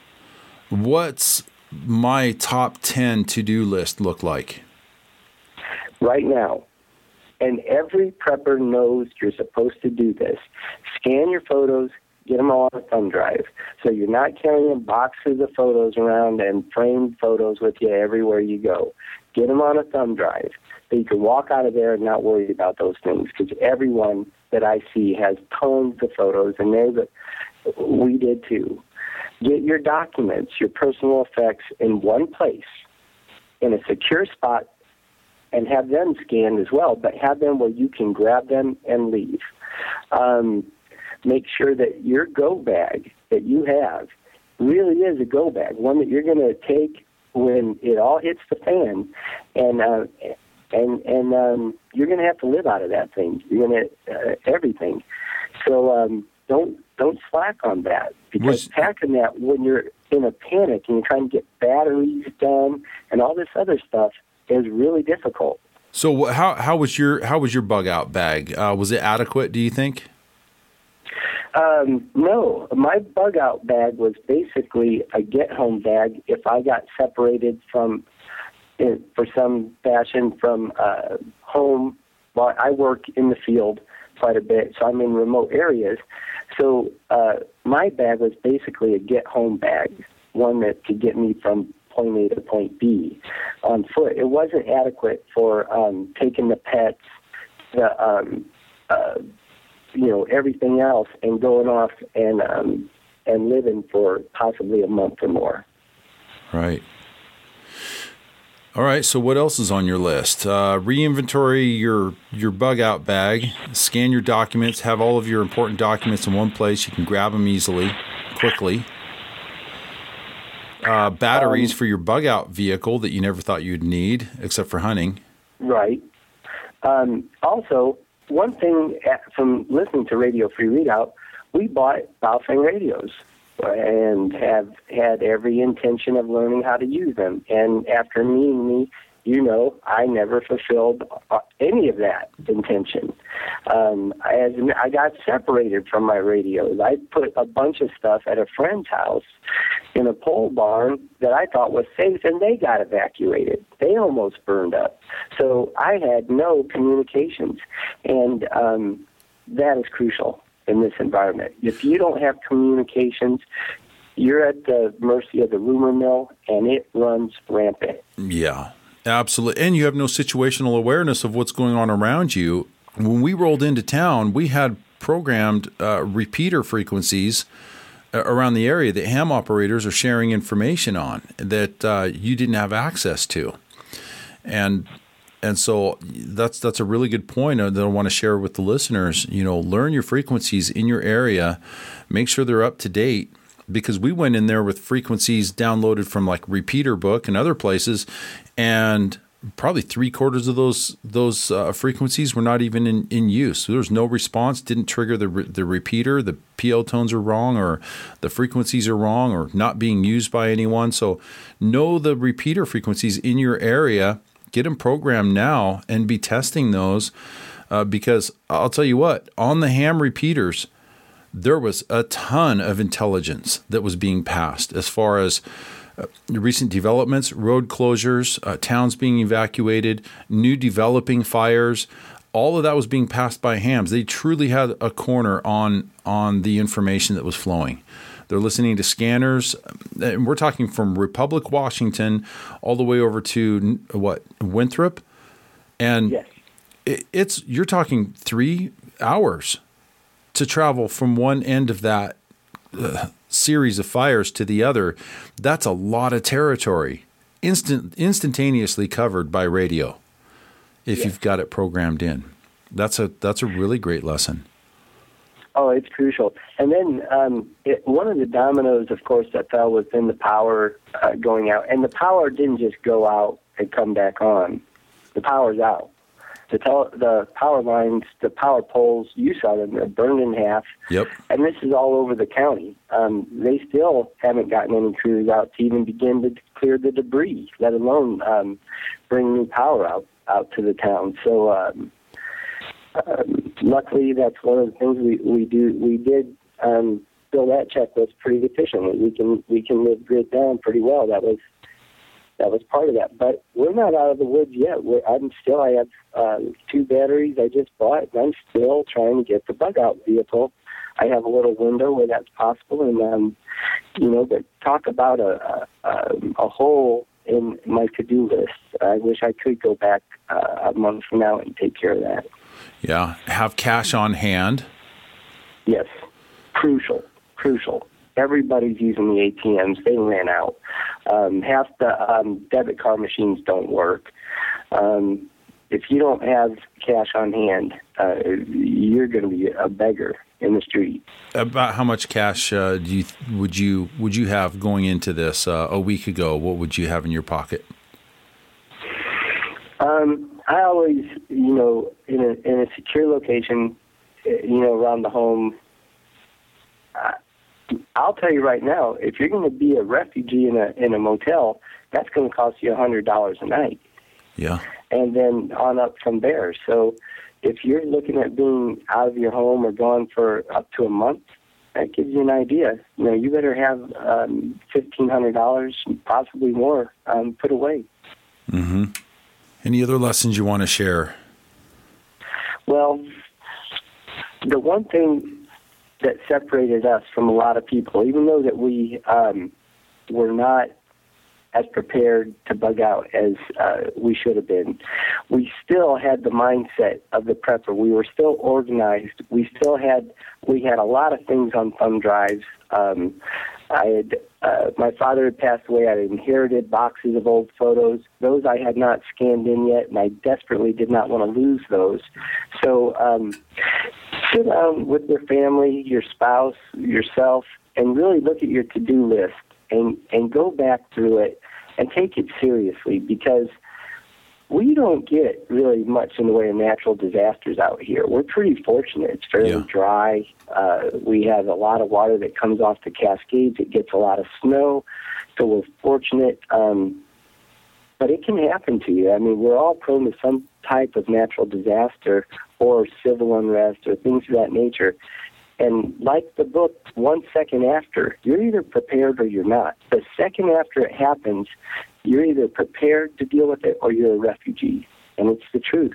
what's my top ten to-do list look like? Right now, and every prepper knows you're supposed to do this, scan your photos, get them all on a thumb drive. So you're not carrying boxes of photos around and framed photos with you everywhere you go. Get them on a thumb drive so you can walk out of there and not worry about those things, because everyone that I see has tons of photos, and there's a, we did too. Get your documents, your personal effects in one place, in a secure spot, and have them scanned as well, but have them where you can grab them and leave. Um, make sure that your go bag that you have really is a go bag, one that you're going to take when it all hits the fan, and uh, and and um, you're going to have to live out of that thing. You're going to uh, everything. So um, don't don't slack on that, because Was, packing that when you're in a panic and you're trying to get batteries done and all this other stuff is really difficult. So how how was your how was your bug out bag? Uh, was it adequate, do you think? Um, no, my bug out bag was basically a get home bag if I got separated from, in, for some fashion, from uh, home. Well, I work in the field quite a bit, so I'm in remote areas. So uh, my bag was basically a get home bag, one that could get me from point A to point B on foot. It wasn't adequate for um, taking the pets, the um, uh, you know, everything else, and going off and um, and living for possibly a month or more. Right. All right, so what else is on your list? Uh, re-inventory your your bug out bag, scan your documents, have all of your important documents in one place. You can grab them easily, quickly. Uh, batteries um, for your bug out vehicle that you never thought you'd need, except for hunting. Right. Um, also, one thing from listening to Radio Free Readout, we bought Baofeng radios and have had every intention of learning how to use them. And after meeting me, you know, I never fulfilled any of that intention. Um, as I got separated from my radios. I put a bunch of stuff at a friend's house in a pole barn that I thought was safe, and they got evacuated. They almost burned up. So I had no communications, and um, that is crucial in this environment. If you don't have communications, you're at the mercy of the rumor mill, and it runs rampant. Yeah, absolutely. And you have no situational awareness of what's going on around you. When we rolled into town, we had programmed uh, repeater frequencies around the area that ham operators are sharing information on that uh, you didn't have access to. And And so that's that's a really good point that I want to share with the listeners. You know, learn your frequencies in your area, make sure they're up to date, because we went in there with frequencies downloaded from like Repeater Book and other places, and probably three quarters of those those uh, frequencies were not even in, in use. So there was no response, didn't trigger the the repeater, the P O tones are wrong, or the frequencies are wrong, or not being used by anyone. So know the repeater frequencies in your area. Get them programmed now and be testing those uh, because I'll tell you what, on the ham repeaters, there was a ton of intelligence that was being passed as far as uh, recent developments, road closures, uh, towns being evacuated, new developing fires. All of that was being passed by hams. They truly had a corner on on the information that was flowing. They're listening to scanners, and we're talking from Republic, Washington, all the way over to what, Winthrop, and yes. it, it's you're talking three hours to travel from one end of that uh, series of fires to the other. That's a lot of territory, instant instantaneously covered by radio, if yes. you've got it programmed in. That's a that's a really great lesson. Oh, it's crucial. And then um, it, one of the dominoes, of course, that fell was in the power uh, going out. And the power didn't just go out and come back on. The power's out. The, tel- the power lines, the power poles, you saw them, they're burned in half. Yep. And this is all over the county. Um, they still haven't gotten any crews out to even begin to clear the debris, let alone um, bring new power out, out to the town. So... Um, Um, luckily, that's one of the things we, we do. We did um, fill that checklist pretty efficiently. We can we can live grid down pretty well. That was that was part of that. But we're not out of the woods yet. We're, I'm still. I have uh, two batteries I just bought, and I'm still trying to get the bug out vehicle. I have a little window where that's possible, and um, you know. But talk about a a, a hole in my to-do list. I wish I could go back uh, a month from now and take care of that. Yeah, have cash on hand. Yes, crucial, crucial. Everybody's using the A T Ms. They ran out. Um, half the um, debit card machines don't work. Um, if you don't have cash on hand, uh, you're going to be a beggar in the street. About how much cash uh, do you would you would you have going into this uh, a week ago? What would you have in your pocket? Um, I always, you know, in a in a secure location, you know, around the home. Uh, I'll tell you right now, if you're going to be a refugee in a in a motel, that's going to cost you a hundred dollars a night. Yeah. And then on up from there. So, if you're looking at being out of your home or gone for up to a month, that gives you an idea. You know, you better have um, fifteen hundred dollars, possibly more, um, put away. Mm-hmm. Any other lessons you want to share? Well, the one thing that separated us from a lot of people, even though that we um, were not as prepared to bug out as uh, we should have been. We still had the mindset of the prepper. We were still organized. We still had we had a lot of things on thumb drives. Um, I had uh, my father had passed away. I had inherited boxes of old photos. Those I had not scanned in yet, and I desperately did not want to lose those. So um, sit down with your family, your spouse, yourself, and really look at your to-do list and, and go back through it and take it seriously, because we don't get really much in the way of natural disasters out here. We're pretty fortunate. It's fairly Yeah. dry. Uh, we have a lot of water that comes off the Cascades. It gets a lot of snow, so we're fortunate. Um, but it can happen to you. I mean, we're all prone to some type of natural disaster or civil unrest or things of that nature. And like the book, one second after, you're either prepared or you're not. The second after it happens, you're either prepared to deal with it or you're a refugee. And it's the truth.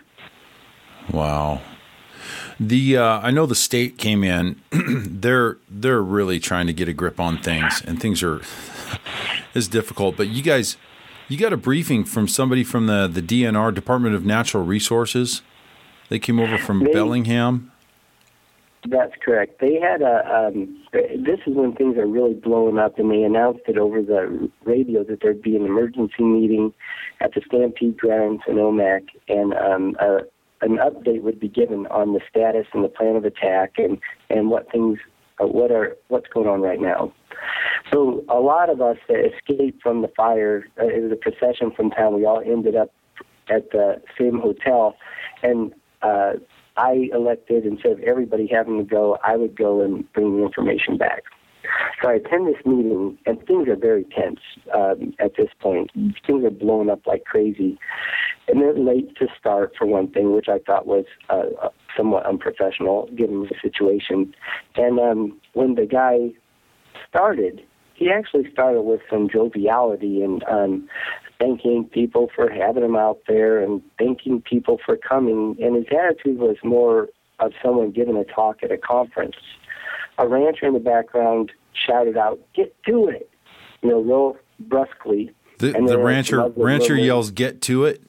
Wow. The uh, I know the state came in. they're they're really trying to get a grip on things, and things are is difficult. But you guys, you got a briefing from somebody from the the D N R, Department of Natural Resources. They came over from They- Bellingham. That's correct. They had a, um, this is when things are really blowing up, and they announced it over the radio that there'd be an emergency meeting at the Stampede grounds in O M A C, and um, a, an update would be given on the status and the plan of attack and, and what things, uh, what are, what's going on right now. So a lot of us that escaped from the fire, uh, it was a procession from town. We all ended up at the same hotel, and uh, I elected, instead of everybody having to go, I would go and bring the information back. So I attend this meeting, and things are very tense um, at this point. Things are blowing up like crazy. And they're late to start, for one thing, which I thought was uh, somewhat unprofessional, given the situation. And um, when the guy started, he actually started with some joviality and um, thanking people for having him out there and thanking people for coming. And his attitude was more of someone giving a talk at a conference. A rancher in the background shouted out, "Get to it," you know, real brusquely. The, And the then rancher another rancher little- yells, "Get to it!"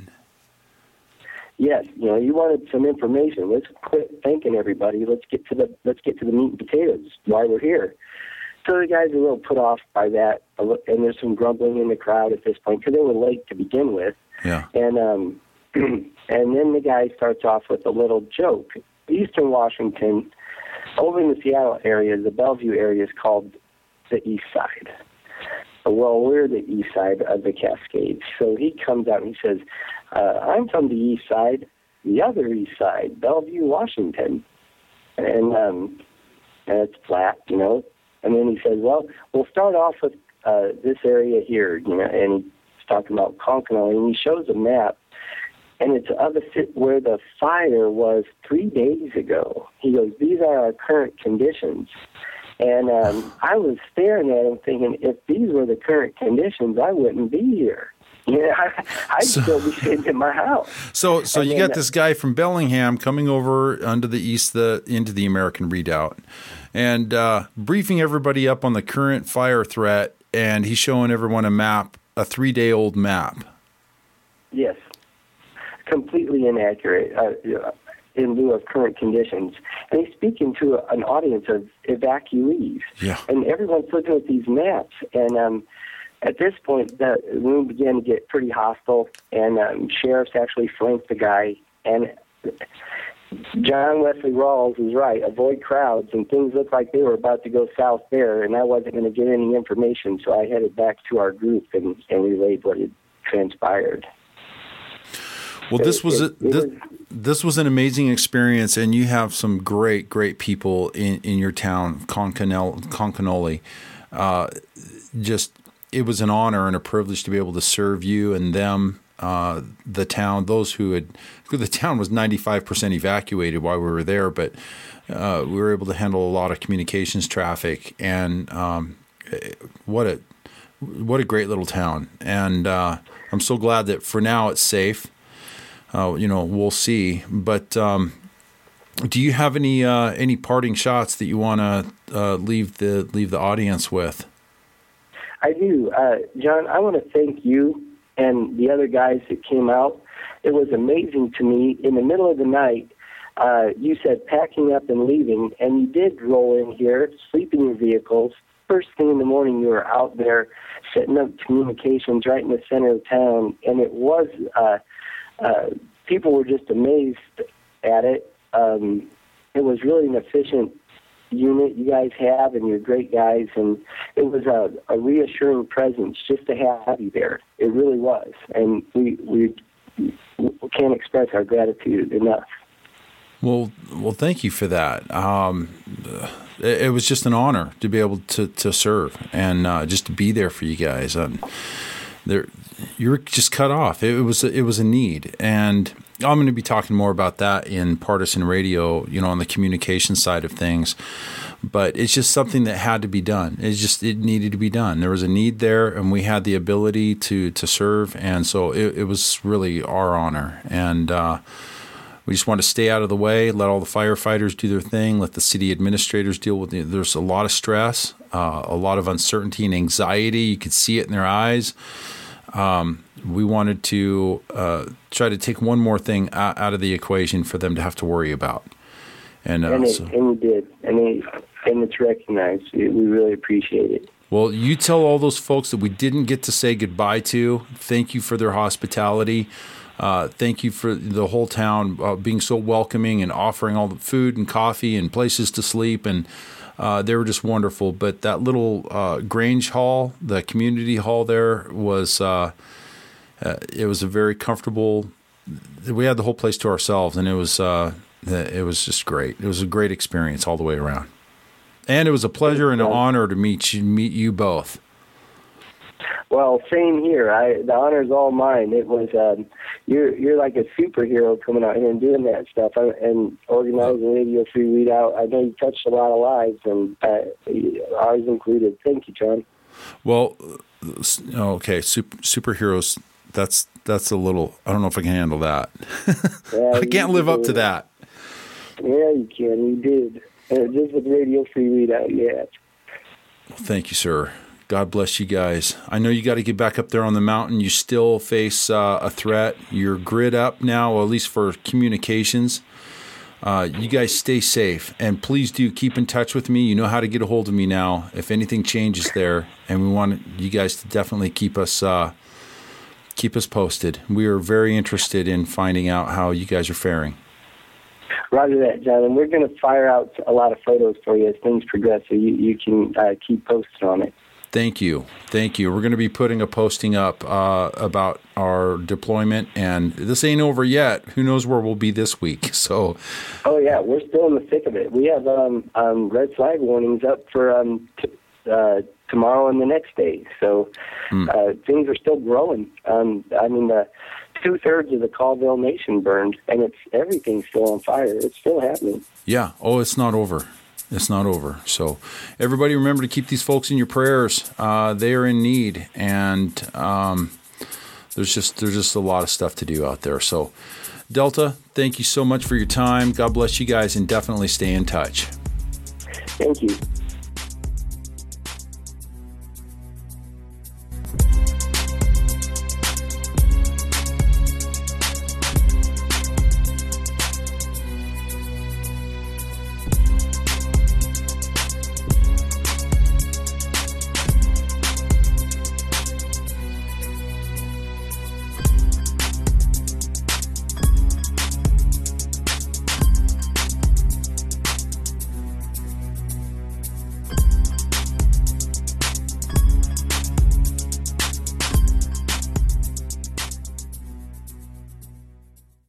Yes, you know, you wanted some information. Let's quit thanking everybody. Let's get to the let's get to the meat and potatoes while we're here. So the guys are a little put off by that, and there's some grumbling in the crowd at this point because they were late to begin with. Yeah. And um, and then the guy starts off with a little joke. Eastern Washington, over in the Seattle area, the Bellevue area is called the East Side. Well, we're the east side of the Cascades. So he comes out and he says, uh, I'm from the east side, the other east side, Bellevue, Washington. And, um, and it's flat, you know. And then he says, well, we'll start off with uh, this area here, you know, and he's talking about Concanoli, and he shows a map, and it's of a sit where the fire was three days ago. He goes, these are our current conditions. And um, I was staring at him thinking, if these were the current conditions, I wouldn't be here. You know, I, I'd So- still be sitting in my house. So, so And you then, got this guy from Bellingham coming over under the east, the into the American Redoubt, and uh, briefing everybody up on the current fire threat. And he's showing everyone a map, a three-day-old map. Yes, completely inaccurate uh, in lieu of current conditions. And he's speaking to a, an audience of evacuees. Yeah. And everyone's looking at these maps. And um, at this point, the room began to get pretty hostile, and um, sheriffs actually flanked the guy. And John Wesley Rawls was right. Avoid crowds, and things looked like they were about to go south there, and I wasn't going to get any information, so I headed back to our group and, and relayed what had transpired. Well, this was a, It- it this, was- this was an amazing experience, and you have some great, great people in, in your town, Concanel- Concanoli. Uh, just, it was an honor and a privilege to be able to serve you and them, uh, the town, those who had, the town was ninety-five percent evacuated while we were there, but uh, we were able to handle a lot of communications traffic, and um, what a what a great little town. And uh, I'm so glad that for now it's safe. Uh, you know, we'll see. But um, do you have any uh, any parting shots that you want to uh, leave the leave the audience with? I do. Uh, John, I want to thank you and the other guys that came out. It was amazing to me. In the middle of the night, uh, you said packing up and leaving, and you did roll in here, sleep in your vehicles. First thing in the morning, you were out there setting up communications right in the center of town, and it was, uh, uh, people were just amazed at it. Um, it was really an efficient unit you guys have, and you're great guys, and it was a, a reassuring presence just to have you there. It really was, and we we, we can't express our gratitude enough. Well, well, thank you for that. Um, it, it was just an honor to be able to, to serve and uh, just to be there for you guys. Um, there, you were just cut off. It, it was a, it was a need, and I'm going to be talking more about that in Partisan Radio, you know, on the communication side of things. But it's just something that had to be done. It's just it needed to be done. There was a need there, and we had the ability to to serve, and so it, it was really our honor. And uh, we just want to stay out of the way, let all the firefighters do their thing, let the city administrators deal with it. There's a lot of stress, uh, a lot of uncertainty and anxiety. You could see it in their eyes. Um, we wanted to uh, try to take one more thing out, out of the equation for them to have to worry about. And, uh, and, it, so, and we did. And, it, and it's recognized. We really appreciate it. Well, you tell all those folks that we didn't get to say goodbye to, thank you for their hospitality. Uh, thank you for the whole town uh, being so welcoming and offering all the food and coffee and places to sleep. And uh, they were just wonderful. But that little uh, Grange Hall, the community hall there, was uh, uh, it was a very comfortable. We had the whole place to ourselves, and it was uh, it was just great. It was a great experience all the way around. And it was a pleasure and an honor to meet you, meet you both. Well, same here. I, the honor's all mine. It was um, you're you're like a superhero coming out here and doing that stuff I, and organizing Radio Free Readout. I know you touched a lot of lives, and uh, ours included. Thank you, John. Well, okay, super, superheroes. That's that's a little. I don't know if I can handle that. Yeah, I can't live up to that. Yeah, you can. You did. Uh, just with Radio Free Readout, yeah. Well, thank you, sir. God bless you guys. I know you got to get back up there on the mountain. You still face uh, a threat. You're grid up now, at least for communications. Uh, you guys stay safe, and please do keep in touch with me. You know how to get a hold of me now if anything changes there, and we want you guys to definitely keep us uh, keep us posted. We are very interested in finding out how you guys are faring. Roger that, John. And we're going to fire out a lot of photos for you as things progress, so you, you can uh, keep posted on it. Thank you. Thank you. We're going to be putting a posting up uh, about our deployment, and this ain't over yet. Who knows where we'll be this week? So, oh, yeah, we're still in the thick of it. We have um, um, red flag warnings up for um, t- uh, tomorrow and the next day. So mm. uh, things are still growing. Um, I mean, the two-thirds of the Colville Nation burned, and it's everything's still on fire. It's still happening. Yeah. Oh, it's not over. It's not over. So everybody remember to keep these folks in your prayers. Uh, they are in need, and um, there's just there's just a lot of stuff to do out there. So Delta, thank you so much for your time. God bless you guys, and definitely stay in touch. Thank you.